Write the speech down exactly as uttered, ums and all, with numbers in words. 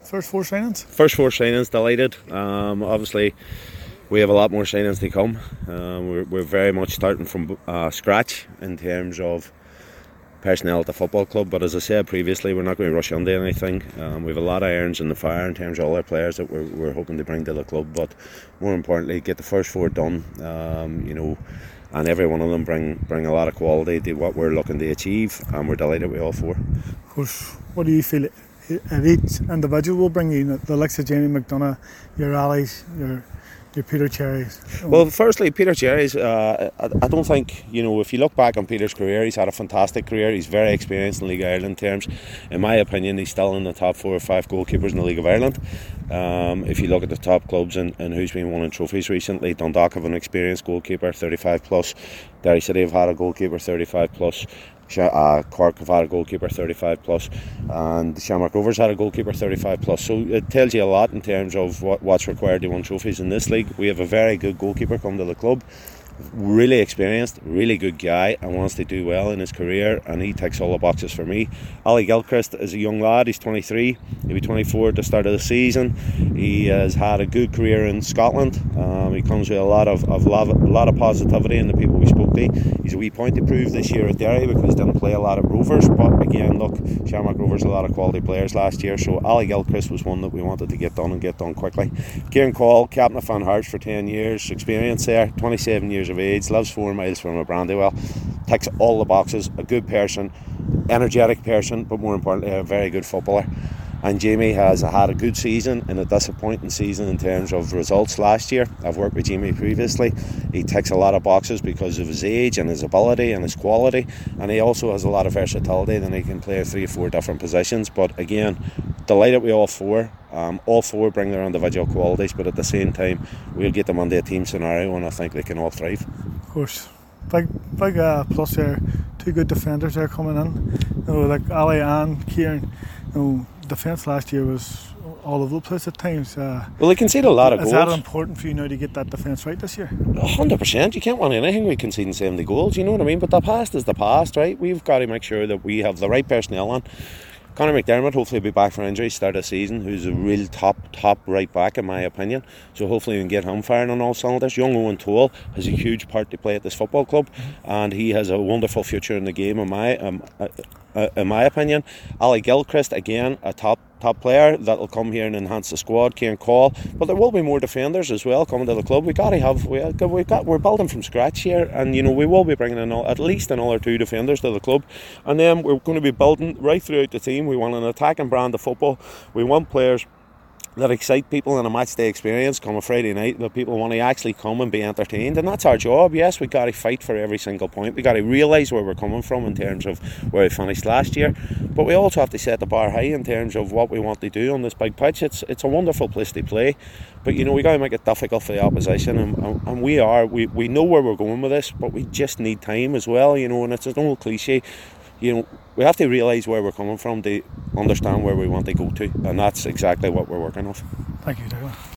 First four signings? First four signings, delighted. Um, obviously, we have a lot more signings to come. Um, we're, we're very much starting from uh, scratch in terms of personnel at the football club, but as I said previously, we're not going to rush into anything. Um, we have a lot of irons in the fire in terms of all our players that we're, we're hoping to bring to the club, but more importantly, get the first four done, um, you know, and every one of them bring bring a lot of quality to what we're looking to achieve, and we're delighted with all four. Of course, what do you feel at each individual will bring you? The likes of Jamie McDonough, your Allies, your your Peter Cherries. Well, firstly, Peter Cherries, uh, I, I don't think, you know, if you look back on Peter's career, he's had a fantastic career. He's very experienced in League of Ireland terms. In my opinion, he's still in the top four or five goalkeepers in the League of Ireland. Um, if you look at the top clubs and, and who's been winning trophies recently, Dundalk have an experienced goalkeeper, thirty-five plus. Derry City have had a goalkeeper, thirty-five plus. Uh, Cork have had a goalkeeper thirty-five plus, and Shamrock Rovers had a goalkeeper thirty-five plus. So it tells you a lot in terms of what, what's required to win trophies in this league. We have a very good goalkeeper come to the club, really experienced, really good guy, and wants to do well in his career, and he ticks all the boxes for me. Ali Gilchrist is a young lad. He's twenty-three, he'll be twenty-four at the start of the season. He has had a good career in Scotland. Um, he comes with a lot of, of love, a lot of positivity in the people we spoke to. He's a wee point to prove this year at Derry because he didn't play a lot at Rovers, but again, look, Shamrock Rovers a lot of quality players last year, so Ali Gilchrist was one that we wanted to get done and get done quickly. Kieran Call, captain of Fan Hearts for ten years, experience there, twenty-seven years of age, lives four miles from a Brandywell, ticks all the boxes, a good person, energetic person, but more importantly a very good footballer. And Jamie has had a good season and a disappointing season in terms of results last year. I've worked with Jamie previously. He ticks a lot of boxes because of his age and his ability and his quality, and he also has a lot of versatility, then he can play three or four different positions. But again, delighted with all four. Um, all four bring their individual qualities, but at the same time we'll get them onto a team scenario, and I think they can all thrive. Of course, big big uh, plus there. Two good defenders there coming in, you know, like Ali and Kieran. You know, defence last year was all over the place at times. Uh, well, they conceded a lot of is goals. Is that important for you now to get that defence right this year? one hundred percent. You can't win anything with conceding seventy goals, you know what I mean? But the past is the past, right? We've got to make sure that we have the right personnel on. Conor McDermott hopefully will be back for injury start of the season, who's a real top top right back in my opinion, so hopefully we can get him firing on all cylinders. Young Owen Toole has a huge part to play at this football club, and he has a wonderful future in the game in my um, uh, uh, in my opinion. Ali Gilchrist, again, a top top player that will come here and enhance the squad. Kieran Call, but there will be more defenders as well coming to the club. We got to have we we've got we're building from scratch here, and you know we will be bringing in all, at least another two defenders to the club, and then we're going to be building right throughout the team. We want an attacking brand of football. We want players that excite people in a match day experience come a Friday night, that people want to actually come and be entertained, and that's our job. Yes, we got to fight for every single point. We got to realise where we're coming from in terms of where we finished last year, but we also have to set the bar high in terms of what we want to do on this big pitch. It's it's a wonderful place to play, but you know we got to make it difficult for the opposition, and, and, and we are we, we know where we're going with this, but we just need time as well, you know, and it's an old cliche. You know, we have to realise where we're coming from to understand where we want to go to, and that's exactly what we're working off. Thank you, Douglas.